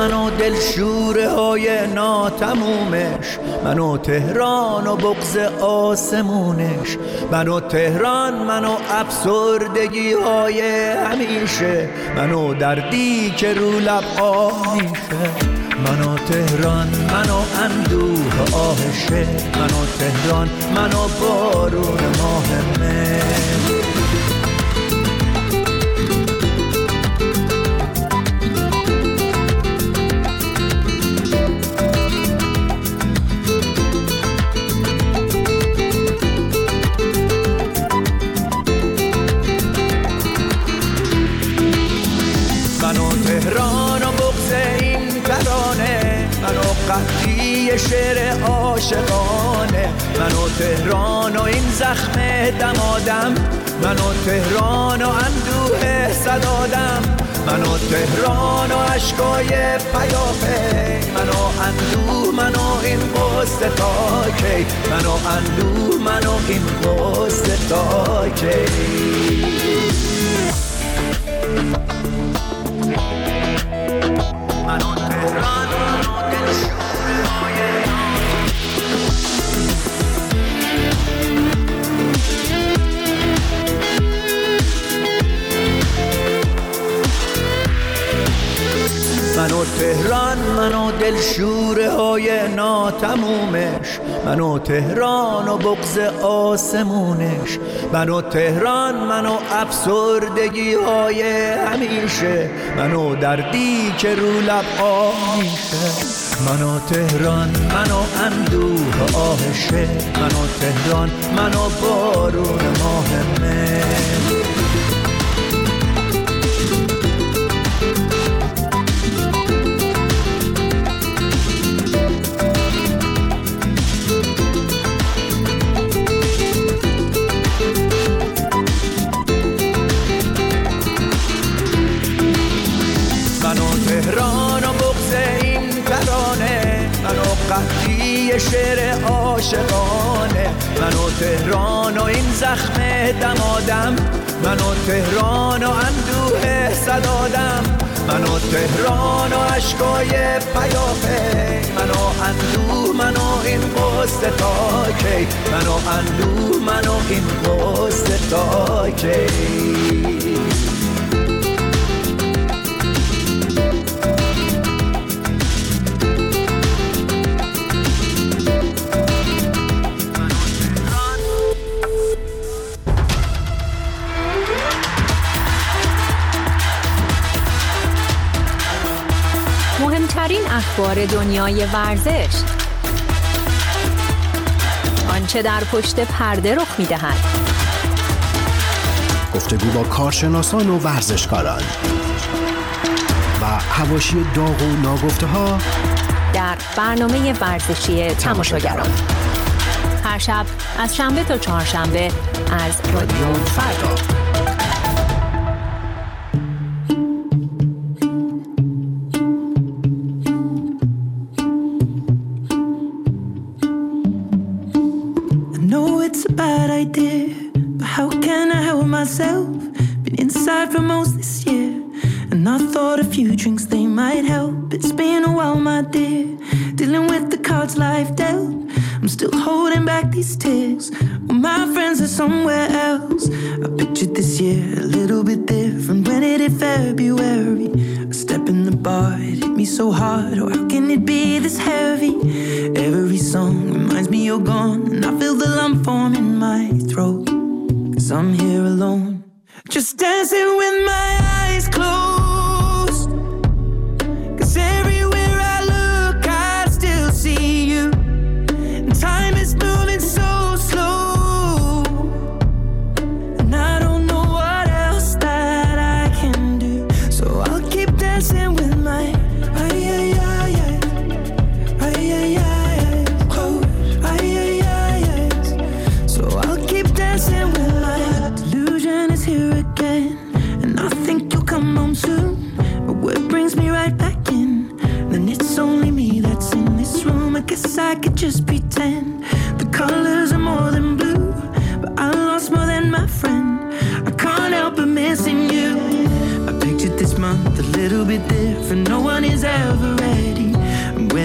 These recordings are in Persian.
منو دلشوره های ناتمومش، منو تهران و بغض آسمونش، منو تهران، منو افسردگی های همیشه، منو دردی که رو لب آه میشه. منو تهران، منو اندوه آهشه، منو تهران، منو بارون ماه مهر. منو تهران و بغض این ترانه، منو قحطی شعر عاشقانه، منو تهران و این زخم دمادم، منو تهران و اندوه صدادم، منو تهران و عشقای پیاپی، منو اندوه، منو این قصه تا کی، منو اندوه، منو این قصه تا کی. منو تهران، منو دلشوره های منو تهران، منو دلشوره های ناتمومش، منو تهران و بغض آسمونش، منو تهران، منو افسردگی های همیشه، منو دردی که رو لب آه میشه. منو تهران، منو اندوه آهشه، منو تهران، منو بارون ماه مهر. تهران و بغض این ترانه، منو قحطی شعر عاشقانه، منو تهران و این زخم دمادم، منو تهران و اندوه صدادم، منو تهران و عشقای پیاپی، منو اندوه، منو این قصه تا کی، منو اندوه، منو این قصه تا کی. مهمترین اخبار دنیای ورزش، آنچه در پشت پرده رخ می‌دهد، گفتگو با کارشناسان و ورزشکاران و حواشی داغ و ناگفته‌ها در برنامه ورزشی تماشاگران، هر شب از شنبه تا چهارشنبه از رادیو فردا. Been inside for most this year, and I thought a few drinks they might help. It's been a while, my dear, dealing with the cards life dealt. I'm still holding back these tears, well, my friends are somewhere else. I pictured this year a little bit different when it hit February. A step in the bar, it hit me so hard. Oh, how can it be this heavy? Every song reminds me you're gone, and I feel the lump form in my throat, 'cause I'm here alone, just dancing with my eyes closed. 'Cause everywhere I look, I still see you. And time is moving so slow, and I don't know what else that I can do. So I'll keep dancing with my closed. So I'll keep dancing with my delusion is here again, and I think you'll come home soon. But what brings me right back in? Then it's only me that's in this room. I guess I could just pretend the colors are more than blue, but I lost more than my friend. I can't help but missing you. I pictured this month a little bit different. No one is ever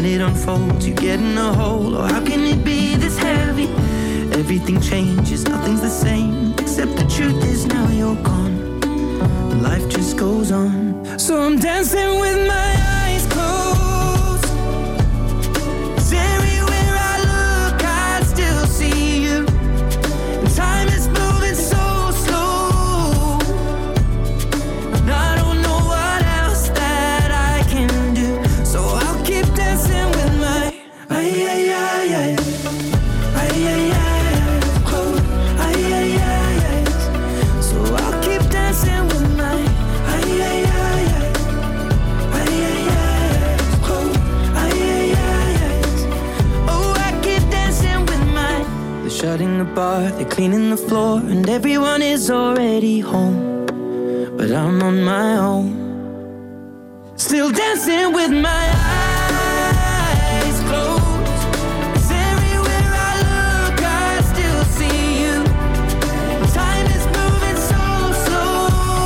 and it unfolds. You get in a hole, or how can it be this heavy? Everything changes, nothing's the same, except the truth is now you're gone. Life just goes on. So I'm dancing with my eyes closed. 'Cause everywhere I look, I still see you. And time is moving so slow, and I don't know what else that I can do. So I'll keep dancing with my eyes closed. So I'll keep dancing with my shutting the bar, they're cleaning the floor, and everyone is already home. But I'm on my own, still dancing with my eyes closed. 'Cause everywhere I look, I still see you. Time is moving so slow,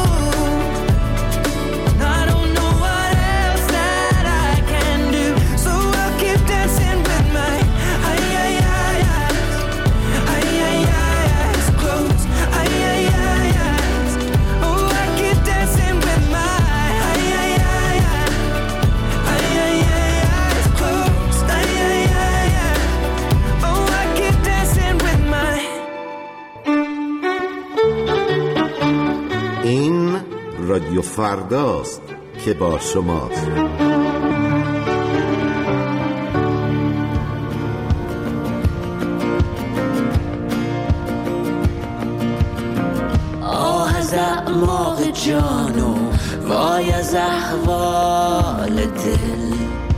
and I don't know what else that I can do. So I'll keep dancing with my این رادیو فرداست که با شماست. آه از اعماق جان و وای از احوال دل.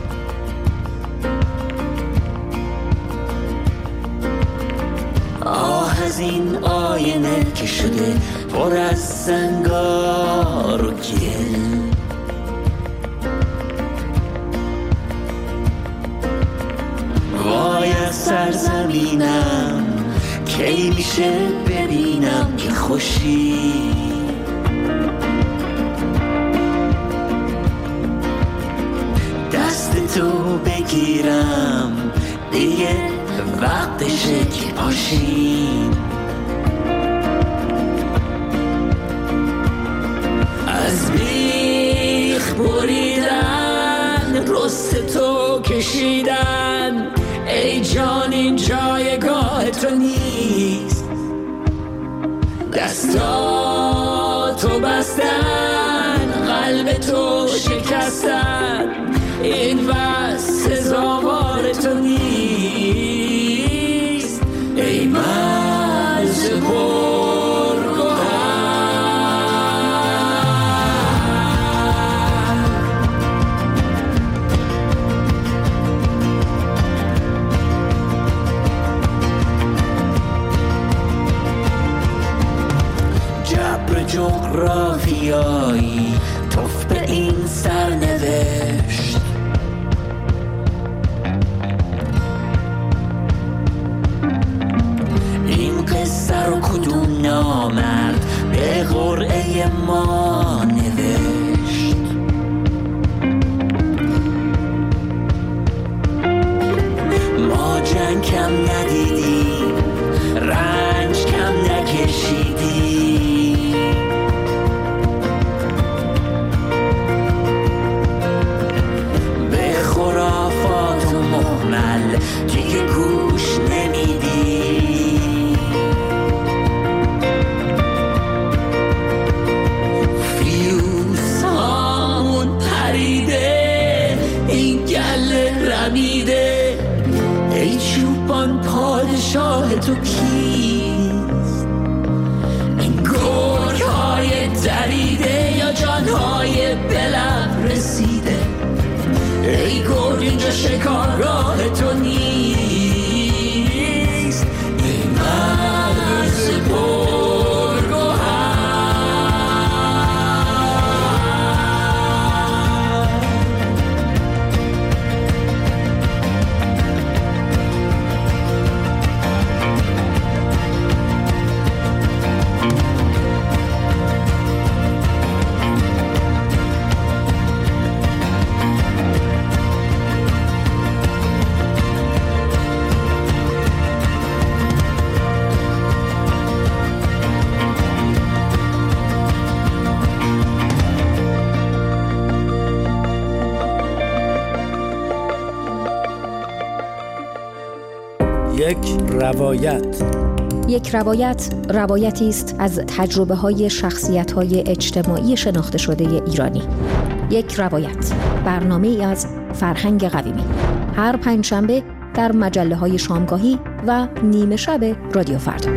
آه از این آینه که شده پر از زنگار و گل. وای از سرزمینم کی میشه ببینم که خوشی. دست تو بگیرم دیگه وقتشه که پاشیم. از بیخ بریدن رست تو کشیدن، ای جان این جایگاه تو نیست. دستاتو بستن قلب تو شکستن، این بس سزاوار تو نیست. ای مرز جغرافیایی توف به این سرنوشت. این قصه رو کدوم نامرد به قرعه ما نوشت؟ ما جنگ کم ندیدیم، رنج کم نکشیدیم. دیگه گوش نمیدی. فیوز هامون پریده، این گله رمیده. ای چوبان پادشاه تو کیست؟ این گرگ های دریده یا جانهای بلب رسیده؟ ای گرگ اینجا شکارگاه تو نیست. ای مرز پرگوهر. یک روایت روایتی است از تجربه‌های شخصیت‌های اجتماعی شناخته شده ایرانی. یک روایت، برنامه‌ای از فرهنگ قویمی. هر پنجشنبه در مجله‌های شامگاهی و نیمه شب رادیو فردا.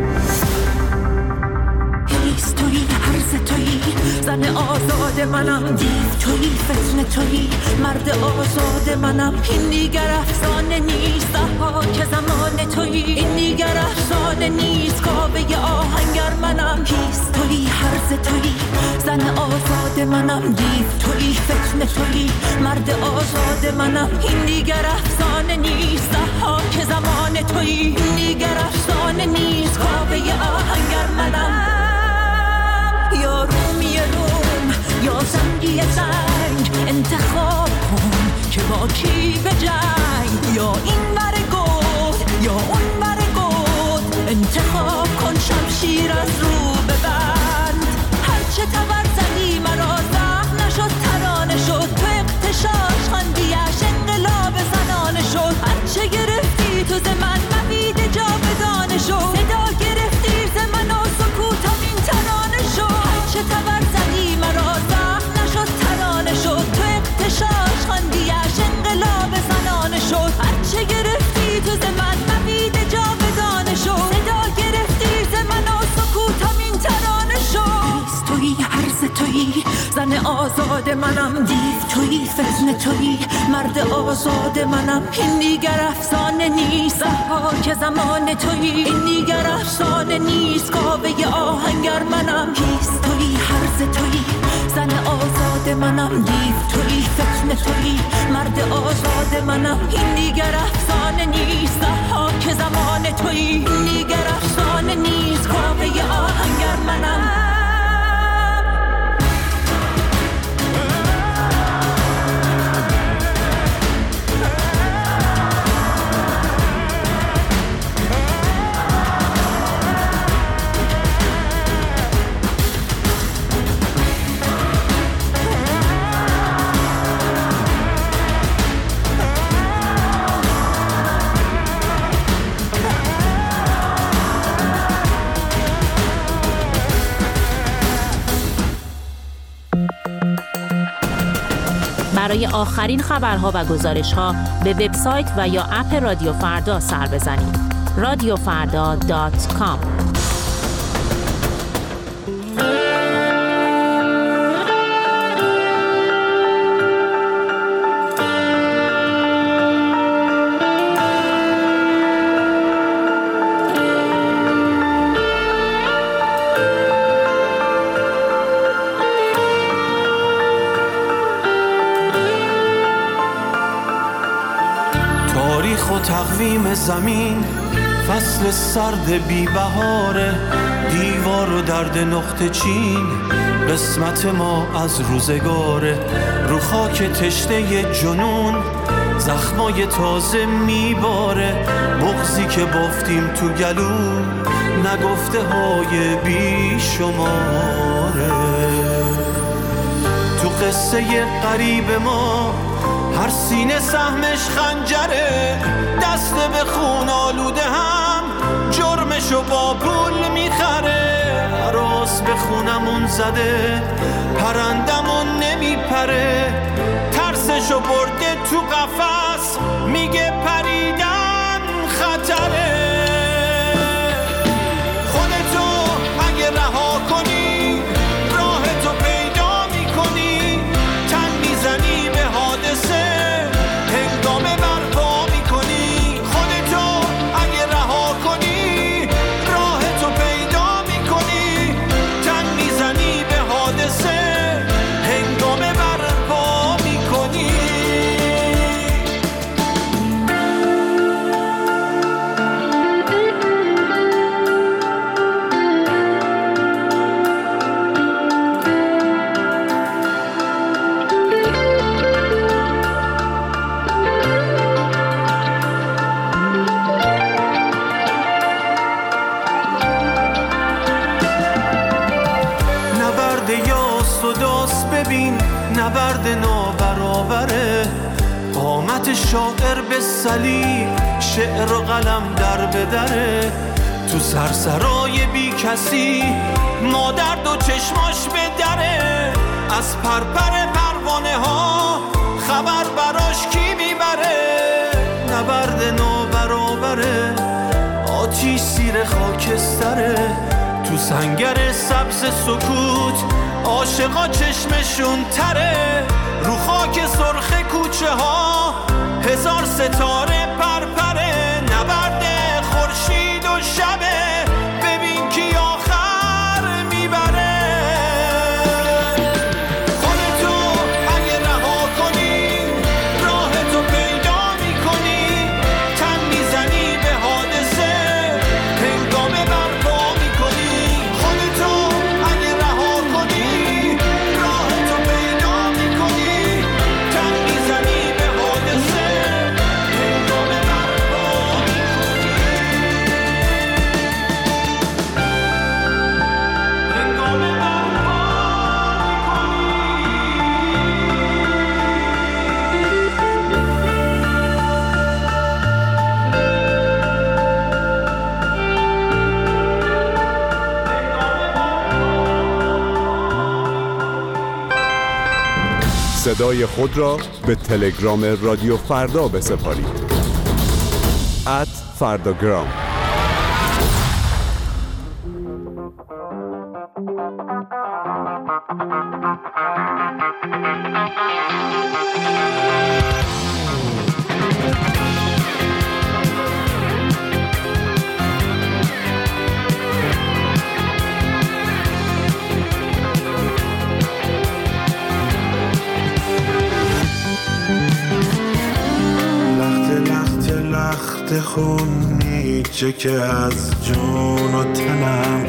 تویی هرز تویی زن آزاد منم، دیو تویی فتنه تویی مرد آزاد منم. این دیگر افسانه نیست که زمان تویی، این دیگر افسانه نیست کاوه آهنگر منم. کیست تویی هرز تویی زن آزاد منم، دیو تویی فتنه تویی مرد آزاد منم. این دیگر افسانه نیست که زمان تویی، این دیگر افسانه نیست کاوه آهنگر منم. یا رومی روم یا زنگی زنگ، انتخاب کن که با کی به جنگ. یا این ور گود یا اون ور گود، انتخاب کن شمشیر از رو ببند. هرچه تبر زدی مرا زخم نشد ترانه شد، تو اغتشاش خواندیش انقلاب زنانه شد. هرچه گرفتی تو ز من مبید جا بدانه شد، صدا گرفتی ز من و سکوتم این ترانه شد. چه تبر زدی مرا زخم نشد ترانه شد، تو اغتشاش خواندیش انقلاب زنانه شد. هرچه گرفتی تو ز من مبید جا بدانه شد، صدا گرفتی ز من و سکوتم این ترانه شد. تویی هرز تویی زن آزاد منم، دیو تویی فتنه تویی مرد آزاد منم. این دیگر افسانه نیست که زمان تویی، این دیگر افسانه نیست کاوه آهنگر منم. کیست تویی هرز تویی زن آزاد منم، دیو تویی فتنه تویی مرد آزاد منم. این دیگر افسانه نیست که زمان تویی، این دیگر افسانه نیست کاوه آهنگر منم. برای آخرین خبرها و گزارش‌ها به وبسایت و یا اپ رادیو فردا سر بزنید. radiofarda.com. تقویم زمین فصل سرد بی بهاره، دیوار و درد نقطه چین قسمت ما از روزگاره. رو خاک تشنه جنون زخمای تازه میباره، بغضی که بافتیم تو گلو نگفته های بی شماره. تو قصه قریب ما هر سینه سهمش خنجره، دست به خون آلوده هم جرمشو با پول میخره. راس به خونمون زده پرندمون نمیپره، ترسشو برده تو قفس میگه پریدن خطره. خودتو اگه رها کنی راهتو پیدا میکنی، تن میزنی به حادثه هنگامه برپا میکنی. خودتو اگه رها کنی راهتو پیدا میکنی، تن میزنی به حادثه هنگامه برپا میکنی. شاعر به صلیب، شعر و قلم در به دره، تو سرسرای بی کسی مادر دو چشماش به دره، از پرپر پروانه ها خبر براش کی میبره، نبرد نابرابره آتیش زیر خاکستره، تو سنگر سبز سکوت عاشقا چشمشون تره، رو خاک سرخ کوچه ها هزار ستاره پرپره، نبرد خورشید و شبه ببین کی آخر میبره. خودتو اگه رها کنی راهتو پیدا میکنی، تن میزنی به حادثه هنگامه برپا میکنی، خودتو اگه رها کنی راهتو پیدا میکنی، تن میزنی به حادثه هنگامه برپا میکنی، هنگامه برپا میکنی. صدای خود را به تلگرام رادیو فردا بسپارید. @فرداگرام. لخت خونی چه که از جون و تنم،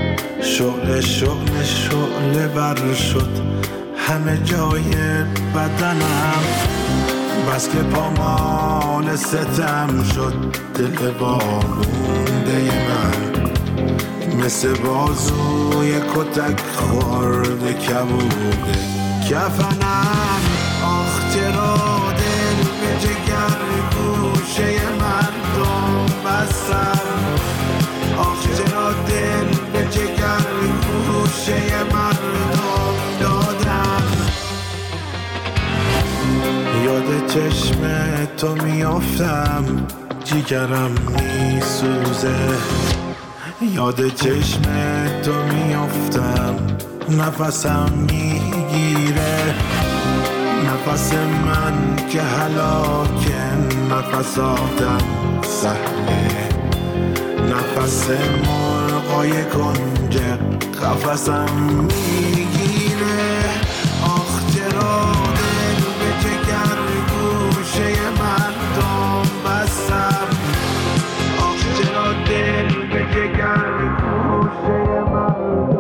شعله بر شد همه جای بدنم، بس که پامال ستم شد دل بالونده من، مثل بازوی کتک خورده کبوده کفنم، آخ چرا دل به جگر گوشه مردم بستم، آخ چرا دل به جگر گوشه مردم دادم، یاد چشم تو میافتم جیگرم میسوزه، یاد چشم تو میافتم نفسم میگیره، نفس من که هلاکه نفس آدم سهله، نفس مرغای کنجه قفسم میگیره، آخ چرا دل به جگر گوشه مردم بستم، آخ چرا دل به جگر گوشه مردم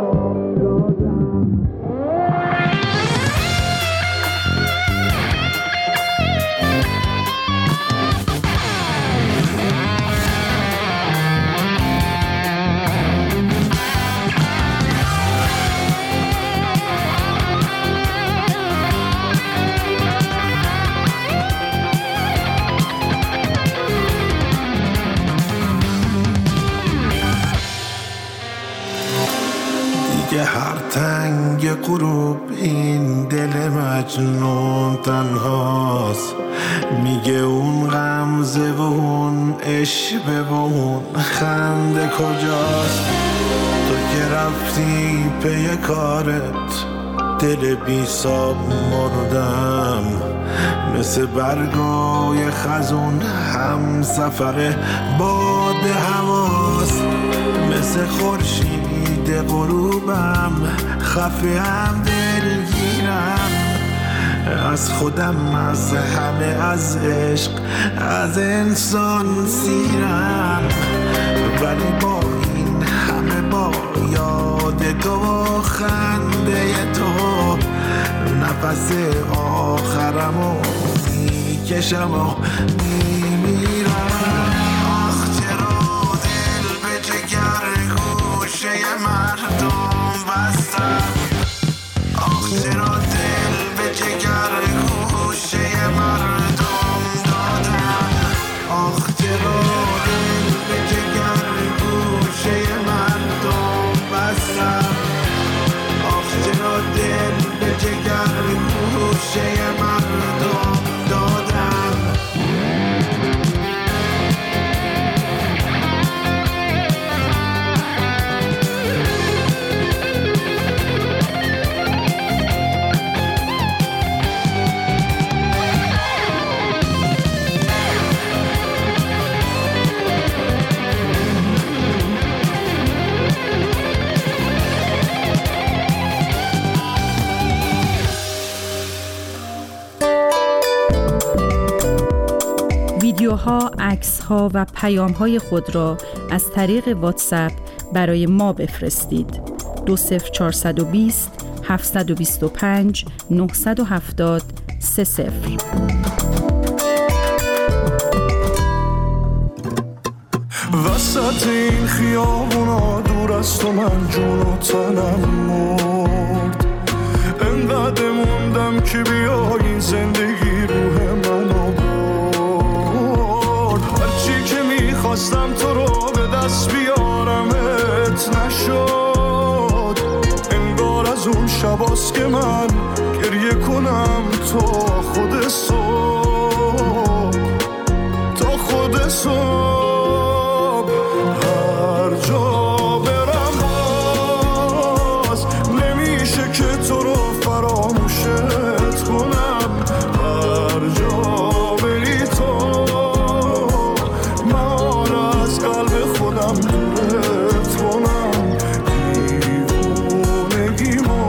هر تنگ غروب این دل مجنون تنهاست، میگه اون غمزه و اون عشوه و اون خنده کجاست، تو که رفتی پی کارت دل بی ساب مردم، مثل برگای خزون هم سفر باد هواست، مثل خورشید غروبم خفه هم دلگیرم، از خودم از همه از عشق از انسان سیرم، ولی با این همه با یاد تو و خنده تو نفس آخرمو میکشم و میمیرم، آخ چرا دل به جگر گوشه مردم بستم، آخ چرا دل به جگر گوشه مردم عکس‌ها و پیام‌های خود را از طریق واتساپ برای ما بفرستید. 20420 725 970 30. وسط این خیابونا دور از تو من جون و تنم مرد، انقدر موندم که بیایی زندگی روح منو برد. هرچی که میخواستم تو رو به دست بیارمت نشد، انگار از اون شباست که من گریه کنم تا خود صبح، تا خود صبح. هر جا برم باز نمیشه که تو رو فراموشت کنم، هر جا بری تو من از قلب خودم دورت کنم. دیوونگیمو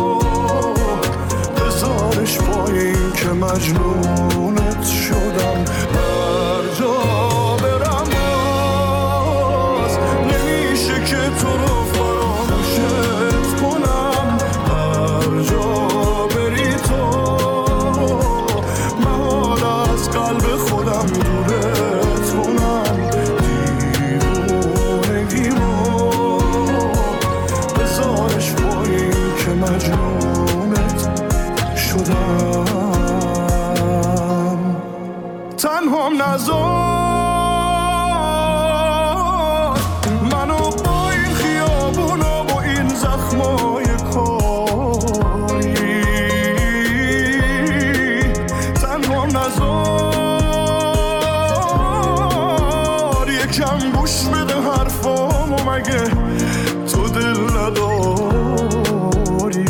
بذارش پایین که مجنونت شدم. هر جا برم باز نمیشه که تو رو فراموشت کنم، هر جا بری تو من از قلب خودم دورت کنم. دیوونگیمو بذارش پایین که مجنونت شدم. تنهام نذار منو با این خیابونا و این زخمای کاری، تنهام نذار یکم گوش بده حرفامو، مگه تو دل نداری،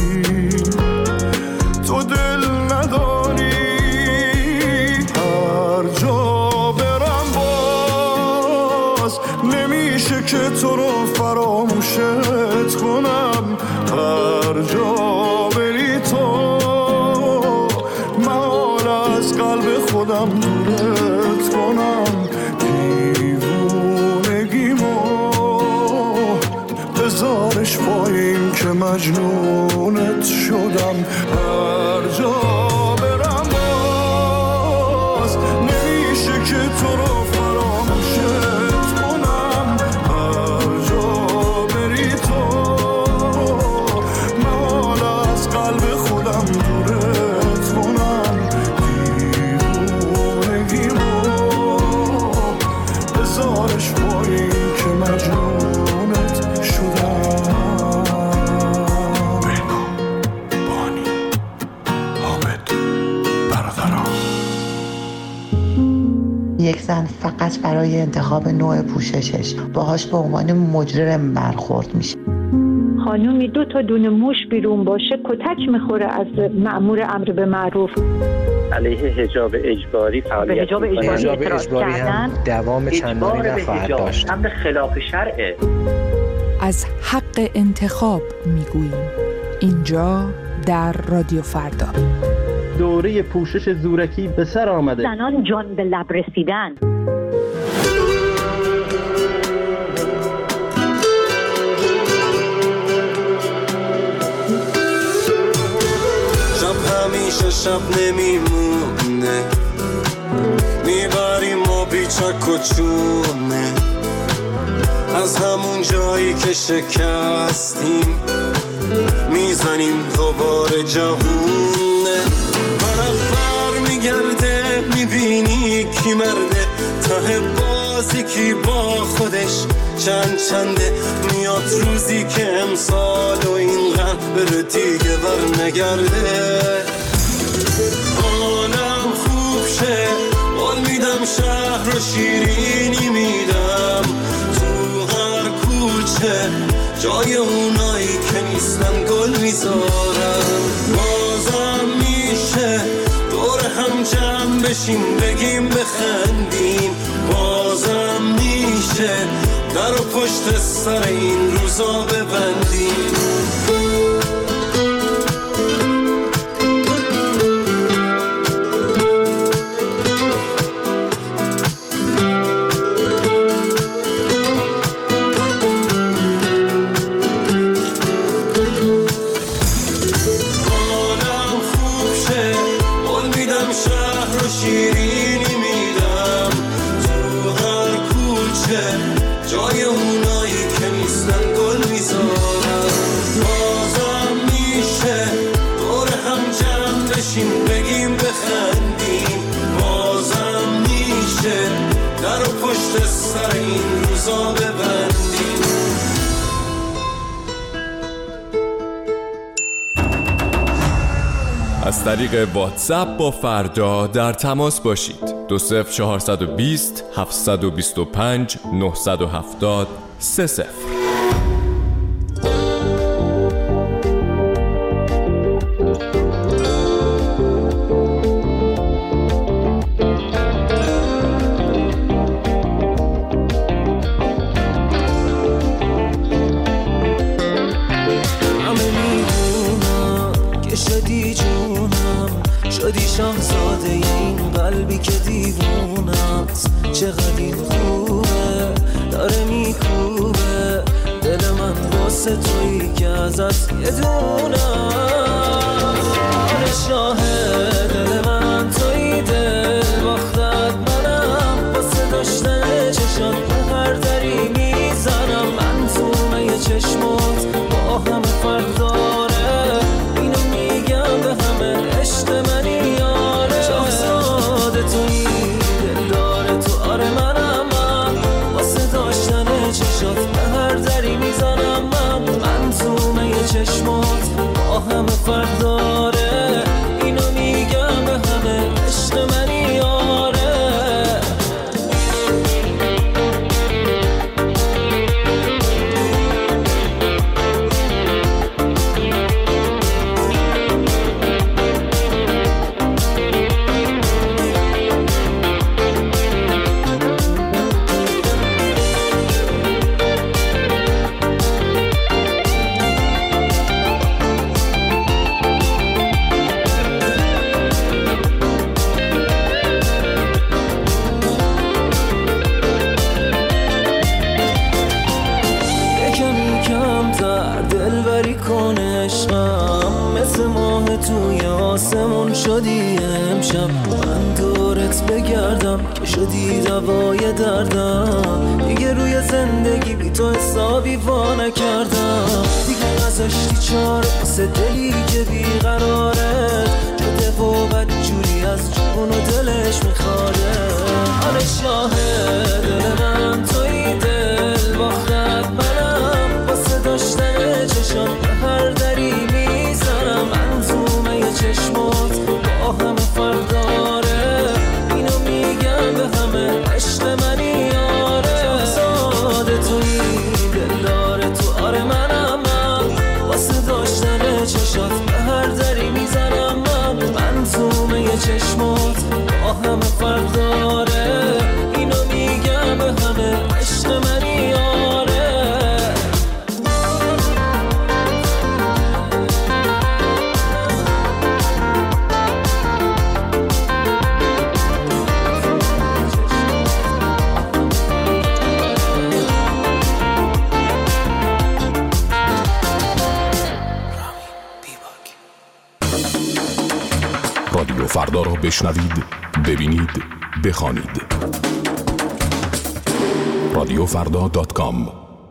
تو دل نداری. هر جا برم باز نمیشه که تو رو فراموشت کنم، هر جا بری تو من از قلب خودم دورت کنم. دیوونگیمو بذارش پایین که مجنونت شدم. هر جا برم باز نمیشه که تو رو فراموشت کنم، هر جا بری تو من از قلب خودم دورت کنم. دیوونگیمو بذارش پایین که مجنونت شدم. بانی حامد برادران. یک زن فقط برای انتخاب نوع پوششش باهاش به عنوان مجرم برخورد میشه. خانومی 2 تا دونه موش بیرون باشه کتک میخوره از مأمور امر به معروف. علیه حجاب اجباری فعالیت می‌کنه. حجاب اجباری هم دوام چندانی نخواهد داشت. امر خلاف شرعه. از حق انتخاب میگوییم اینجا در رادیو فردا. دوره پوشش زورکی به سر آمده. زنان جان به لب رسیدن. شب همیشه شب نمیمونه، میبریم ما بیچک و چونه، از همون جایی که شکستیم میزنیم دوباره جوونه. برابر میگرده میبینی کی مرده، ته بازی کی با خودش چنده. میاد روزی که امسال و اینقدر بره دیگه بر نگرده. حالم خوب شه قول میدم، شهر رو شیرینی میدم، تو هر کوچه جای اونایی که نیستن گل میذارم. بازم میشه دور هم جمع بشیم بگیم بخندیم، بازم میشه در و پشت سر این روزا ببندیم. کوچه جای اونایی که نیستن گل میذارن. بازم میشه دور هم جمع بشیم بگیم بخندیم، بازم میشه در و پشت سر این روزا ببندیم. از طریق واتساپ با فردا در تماس باشید. 20420 725 970 30. شدی شاهزاده این قلبی که دیوونست، چقدر این خوبه داره میکوبه دل من واسه تویی که ازت یه دونم. آره شاهد دل من تویی دل باختت منم، واسه داشتن چشات به هر دری میزنم. من تومه یه چشمات با همه فرق داره، اینو میگم به همه عشق منی یاره. شاهزاده تویی دل داره تو آره منم، من واسه داشتن چشات به هر دری میزنم. من تومه یه چشمات با همه فرق داره، اینو میگم به همه عشق منی یاره. توی آسمون شدی امشب، من دورت بگردم که شدی دوای دردم. دیگه روی زندگی بی تو حسابی وا نکردم، دیگه نذاشتی چاره واسه دلی که بیقراره شده و بدجوری از جون و دلش میخواره. آره شاهد دل من توی دل باختت منم، واسه داشتن چشات به هر دری میزنم. من تومه یه چشمات با همه فرق داره، اینو میگم به همه عشق منی یاره. شاهزاده تویی دل داره تو آره منم، من واسه داشتن چشات به هر دری میزنم. من تومه یه چشمات با همه فرق داره، اینو میگم به همه عشق منی یاره. رادیو فردا را بشنوید، ببینید، بخوانید. radiofrda.com.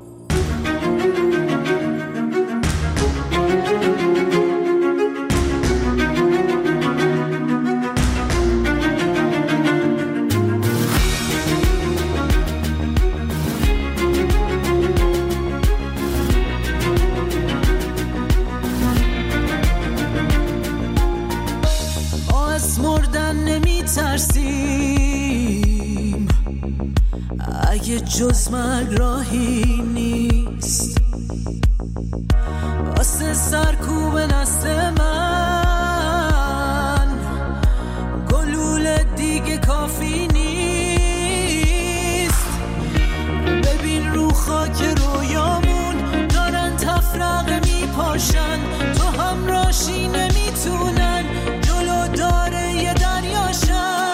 جز مرگ راهی نیست واسه سرکوب نسل من، گلوله دیگه کافی نیست. ببین رو خاک رویامون دارن تفرقه میپاشن، تو همراشی نمیتونن جلو داره یه دریاشن.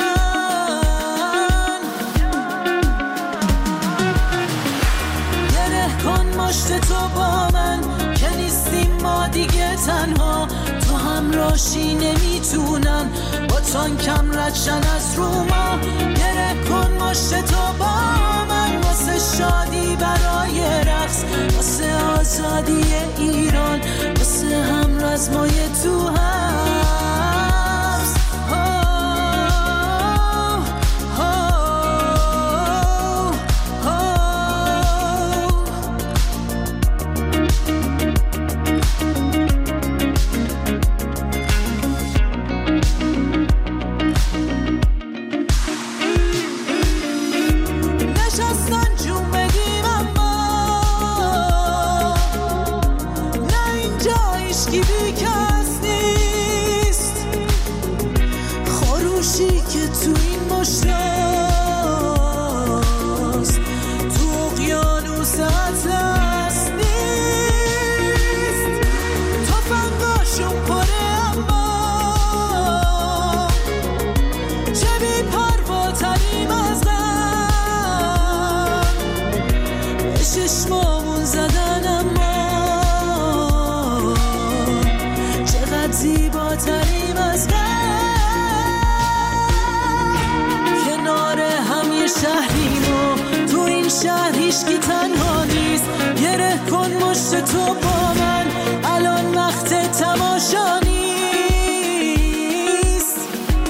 مشت تو با من که نیستیم ما دیگه تنها، تو همراشی نمیتونن با تانکم ردشن از رو ما. گره کن مشت تو با من واسه شادی برای رقص، واسه آزادی ایران، واسه هم رزمای تو حبس. تو با من الان وقت تماشا نیست.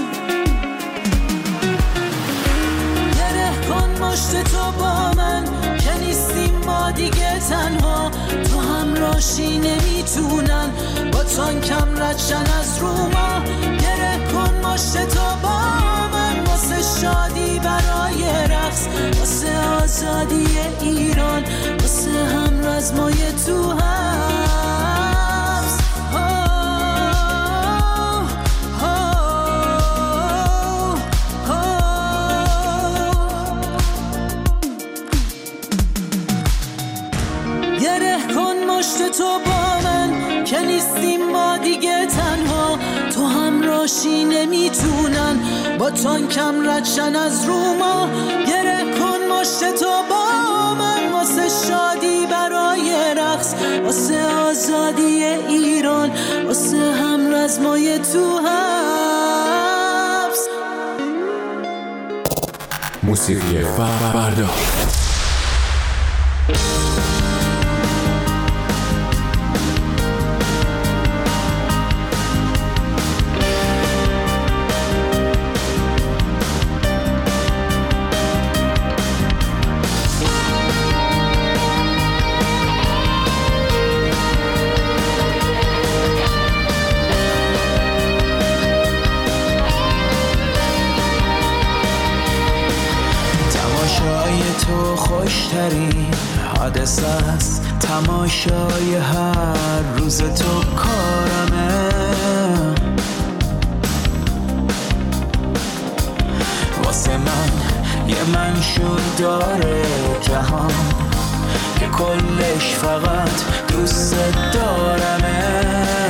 گره کن مشت تو با من که نیستیم ما دیگه تنها. تو همراهی نمیتونن با تانکم ردشن از رو ما. گره کن مشت تو با من واسه شادی برای رقص، واسه آزادی ایران، واسه هم رزمای تو حبس. گره کن مشت تو با من که نیستیم ما دیگه تنها. تو همراهی نمیتونن با تانکم ردشن از رو ما. گره کن مشت تو با من واسه شادی برای رقص، واسه آزادی ایران، واسه هم رزمای تو حبس. موسیقی فردا. تو خوشترین حادثه است، تماشای هر روز تو کارمه. واسه من یه منشور داره جهان که کلش فقط دوست دارمه.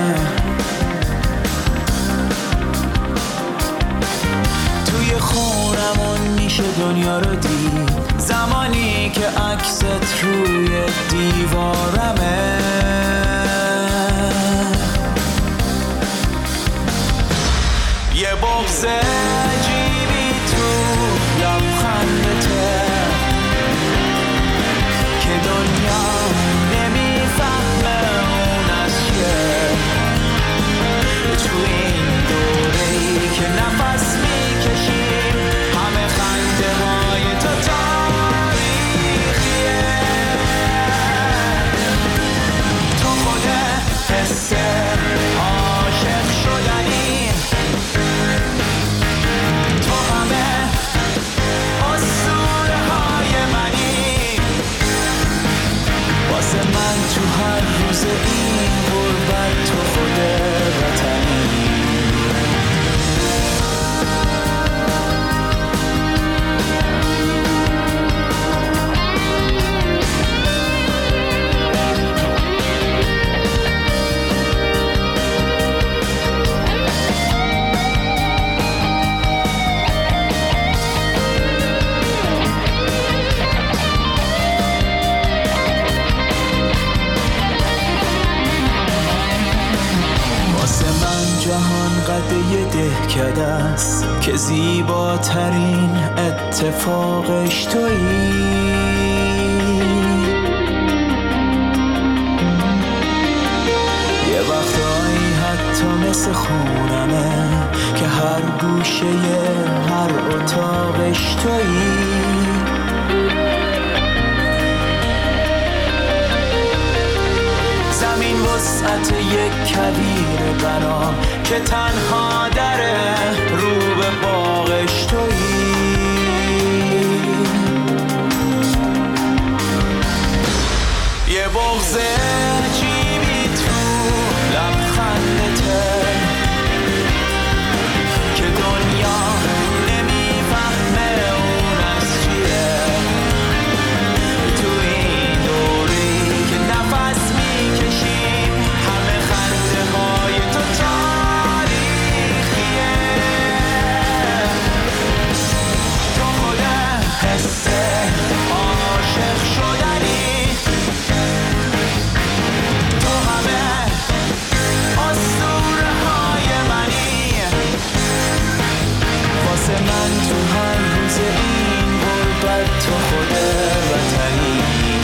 توی خونمون میشه دنیا رو دید زمانی که عکست روی دیوارمه. یه بغض عجیبی تو لبخندته که دنیا نمیفهمه اون از چیه. تو این دوره‌ای که نفس میکشیم همه خنده های تو تاریخیه. تو خود حس عاشق شدنی، تو همه اسطوره های منی. واسه من تو هر روز این غربت تو خود وطنی. جهان قد یه دهکده است که زیباترین اتفاقش تویی. مثل خونمه که هر گوشه هر اتاقش تویی. زمین وسعت یک کویر بنا که تنها دره رو به باغش تویی. یه بغض عجیبی تو لبخندته که دنیا نمیفهمه اون از چیه. تو این دوری که نفس میکشیم همه خنده های تو تاریخیه. تو خود حس عاشق شدنی، تو همه اسطوره های منی. واسه من تو هر روز این غربت تو خود وطنی.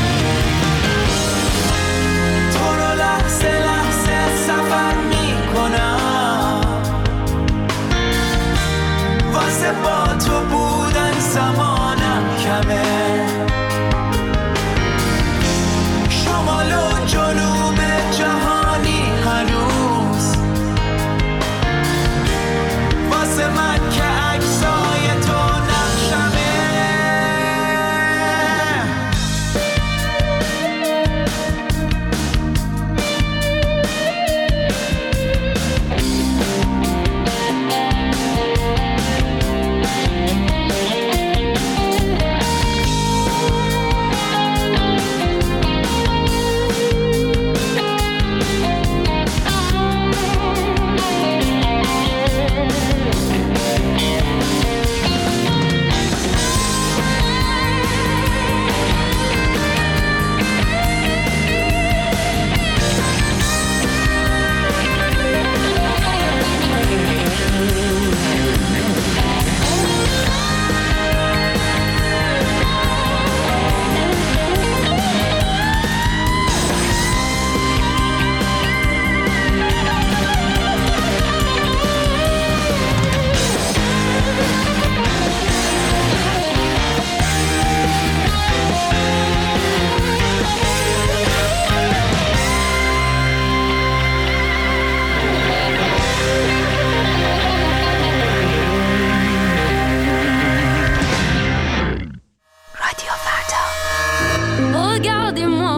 تو رو لحظه لحظه سفر میکنم، واسه با تو بودن زمانم کمه. شمال و جنوب جهانی هنوز واسه من که عکسای تو نقشمه. Regardez-moi,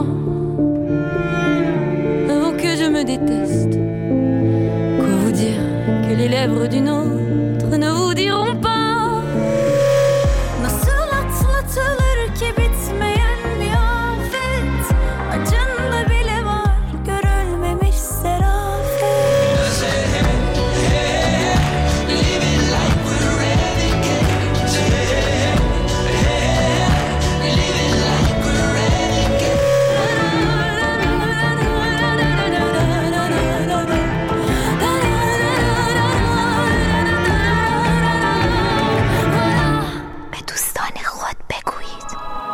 avant que je me déteste. Quoi vous dire que les lèvres d'une autre ne vous diront pas? Nasıl atlatılır ki bitmeyen bir afet? Acında bile var görülmemiş serafet. Living like we're renegades. Living like we're renegades. به دوستان خود بگویید.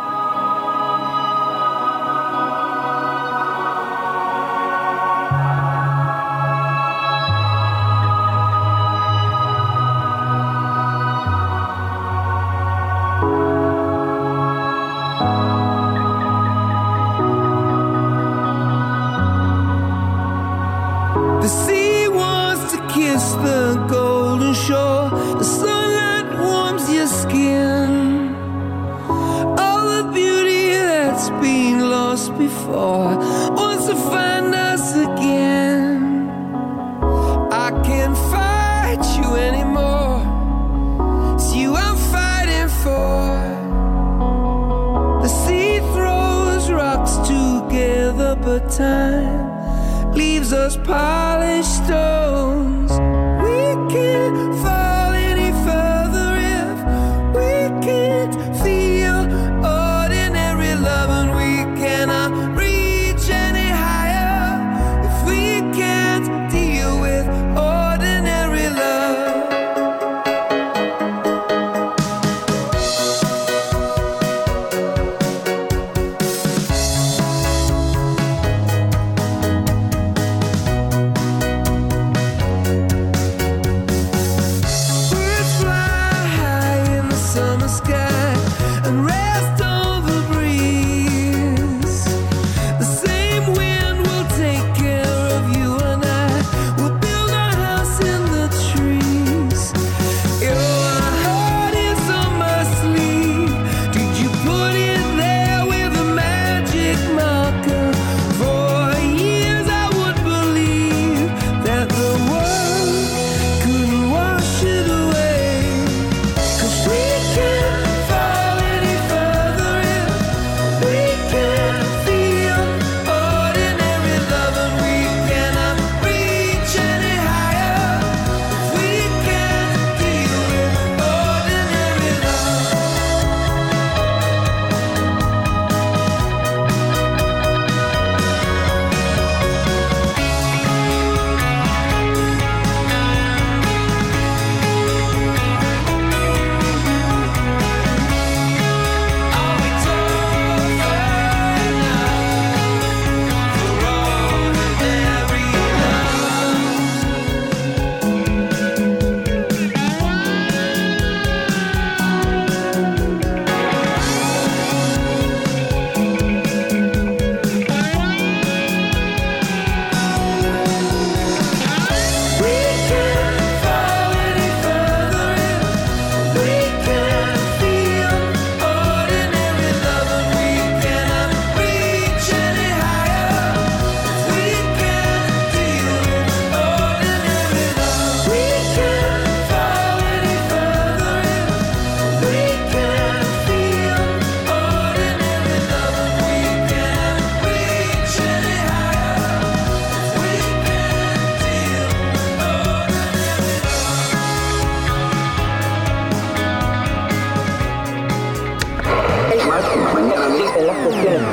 The sea wants to kiss the golden shore. The sunlight warms your skin. All the beauty that's been lost before wants to find us again. I can't fight you anymore. It's you I'm fighting for. The sea throws rocks together, but time leaves us polished stones. We can't fall any further if we can't feel ordinary love, and we cannot reach any higher if we can't deal with ordinary love.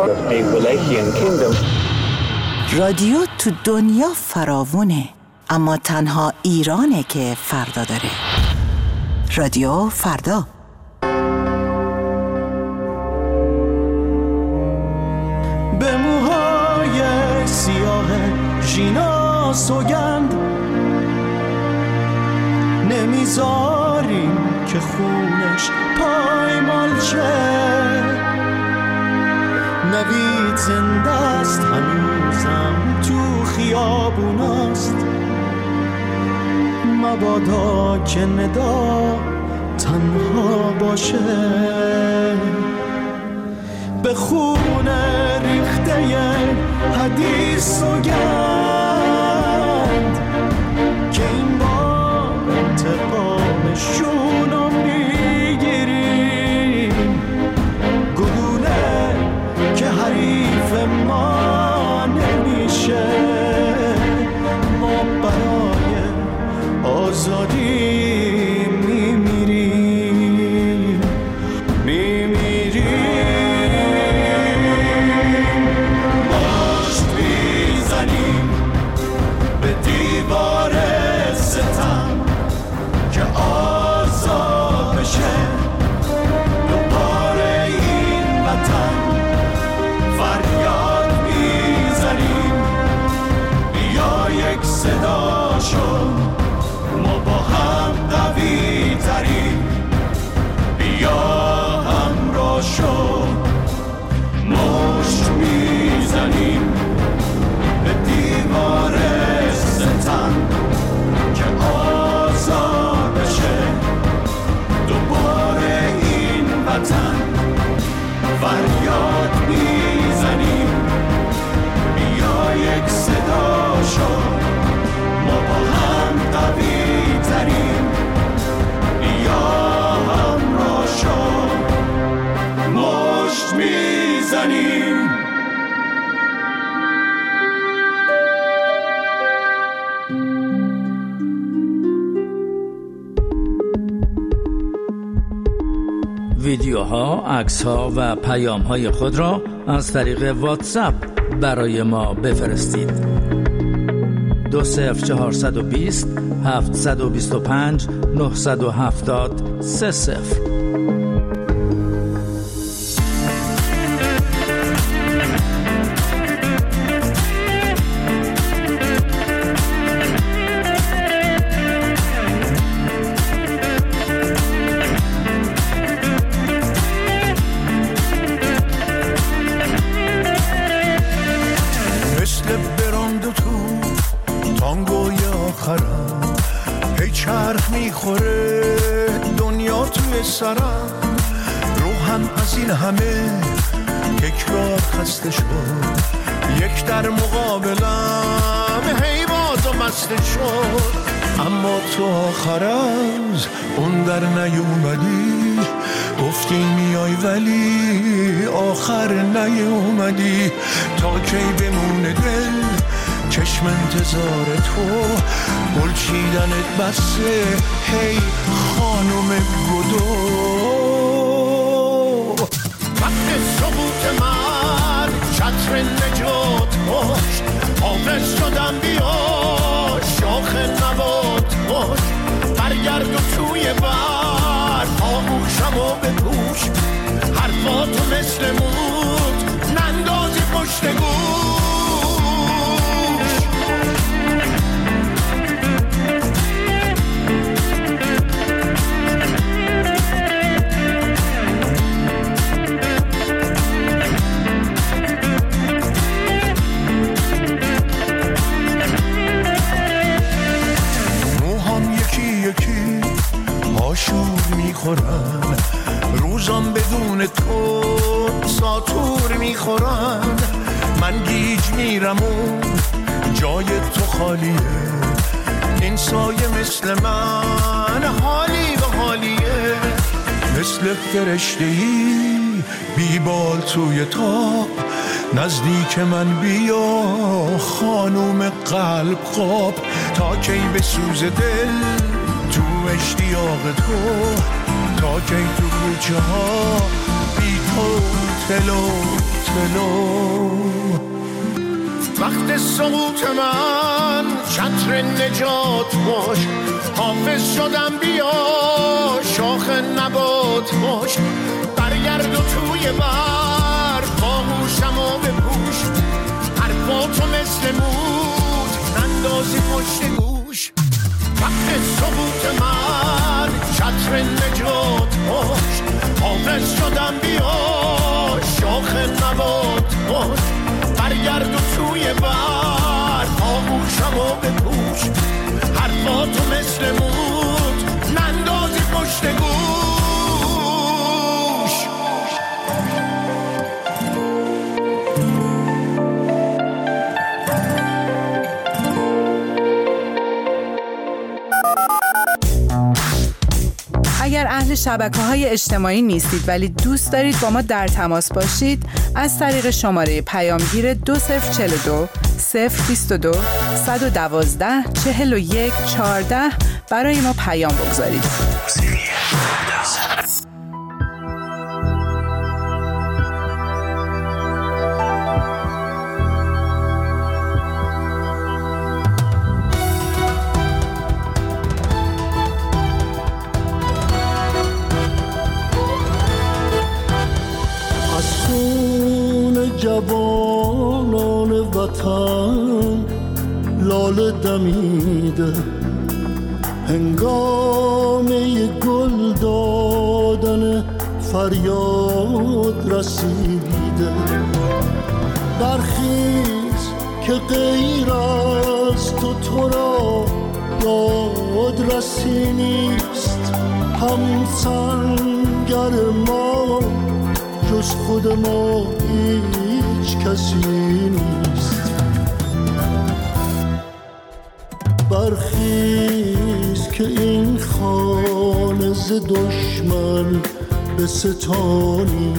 رادیو تو دنیا فراوونه، اما تنها ایرانه که فردا داره. رادیو فردا. به موهای سیاه ژینا سوگند نمیذاریم که خونش پایمال شه. نوید زنده است هنوزم تو خیابوناست، مبادا که ندا تنها باشه. به خون ریخته حدیث و گند که این بار انتقامشون رو میگیریم. گلوله که حریف ما نمیشه، ما برای آزادی میمیریم. مشت میزنیم به دیوار ستم که آزاد بشه دوباره این وطن. فریاد میزنیم بیا یک صدا شد، ما با هم قوی تریم. بیا همراه شد، مشت میزنیم به دیوار ستم که آزاد بشه دوباره این وطن. فریاد میزنیم بیا یک صدا شد، ما با هم قوی تریم. بیا همراه شد، مشت میزنیم. ویدیوها، عکس‌ها و پیام‌های خود را از طریق واتساپ برای ما بفرستید. 20420 725 970 30. میخوره دنیا توی سرم، روحم از این همه تکرار خسته شد. یک در مقابلم هی باز و مسته شد، اما تو آخر از اون در نیومدی. گفتی میای ولی آخر نیومدی. تا کی بمونه دل چشم انتظار تو، بلچیدنت بسه هی خانم گدو. وقت سقوط من چتر نجات باش، حافظ شدم بیا شاخ نبات باش. برگرد و توی بر آغوشم و بپوش، حرفاتو مثل موت نندازی پشت گوش. آشور میخورن، روزم بدون تو ساتور میخورن. من گیج میرم و جای تو خالیه، این سایه مثل من حالی به حالیه. مثل فرشته‌ای بیبال توی تاب، نزدیک من بیا خانوم قلب خواب. تا کی بسوز دل تو اشتیاق تو، تا کی تو کوچه ها بی تو تلو نسل نو. وقت سقوط من چتر نجات باش، حافظ شدم بیا شاخ نبات باش. برگرد و توی بر باهوشم و بپوش، حرفاتو مثل موت نندازی پشت گوش. وقت سقوط من چتر نجات باش، حافظ شدم بیا شاخ نبات باش. برگرد و توی بر آغوشم و بپوش، حرفاتو مثل موت نندازی پشت گوش. اگر اهل شبکه‌های اجتماعی نیستید ولی دوست دارید با ما در تماس باشید، از طریق شماره پیامگیر 2042 022 112 41 14 برای ما پیام بگذارید. جوانان وطن لاله دمیده، هنگامه گل دادن فریاد رسیده. برخیز که غیر از تو را یاد رسی نیست، همسنگر ما جز خود ما هیچ کسی نیست. برخیز که این خانه ز دشمن به ستانی،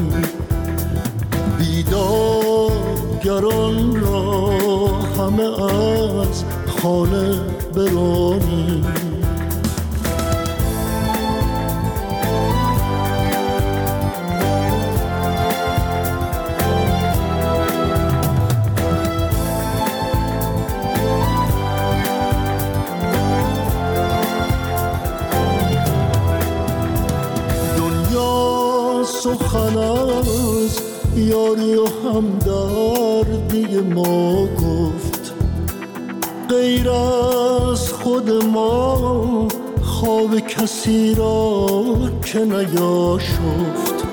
بیدارگران را همه از خانه برانی. سخن از یاری و همدردی ما گفت، غیر از خود ما خواب کسی را که نیاشفت.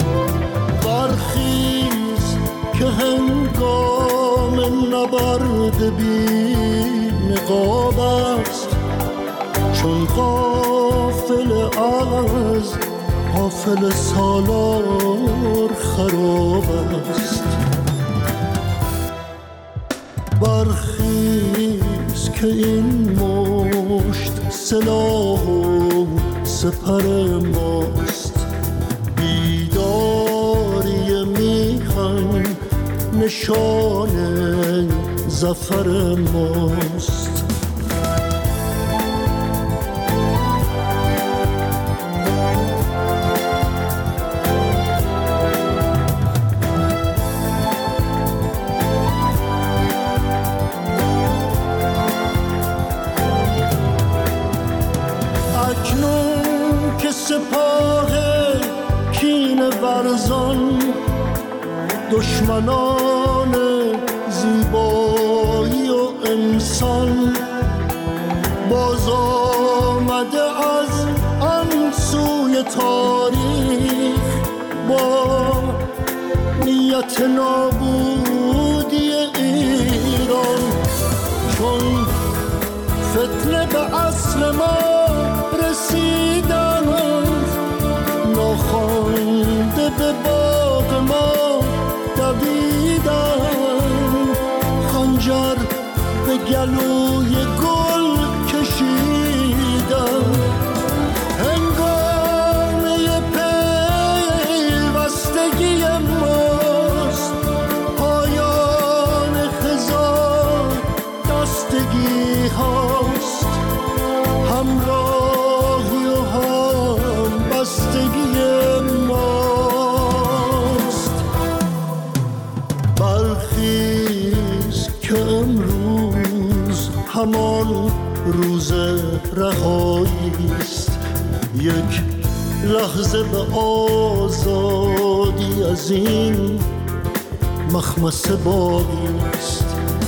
برخیز که هنگام نبرد بی نقاب است، چون غافل از غافل سالار خراب است. برخیز که این مشت سلاح و سپر ماست، بیداری میهن نشان ظفر ماست. سپاه کینه ورزان، دشمنان زیبایی و انسان، باز آمده از آن سوی تاریخ با نیت نابودی ایران. چون فتنه به اصل ما رسیدن، ناخوانده به باغ ما دویدن، خنجر به گلوی گل کشیدن. هنگامه پیوستگی ماست، پایان خزان دستگی هاست، همراهی و هم بستگی ماست. برخیز که امروز همان روز رهایی است، یک لحظه به آزادی از این مخمصه باقی است.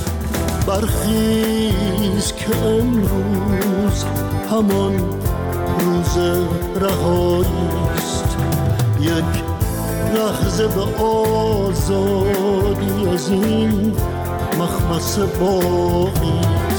برخیز که امروز همان روز رهایی است، یک لحظه به آزادی از این مخمصه باقی.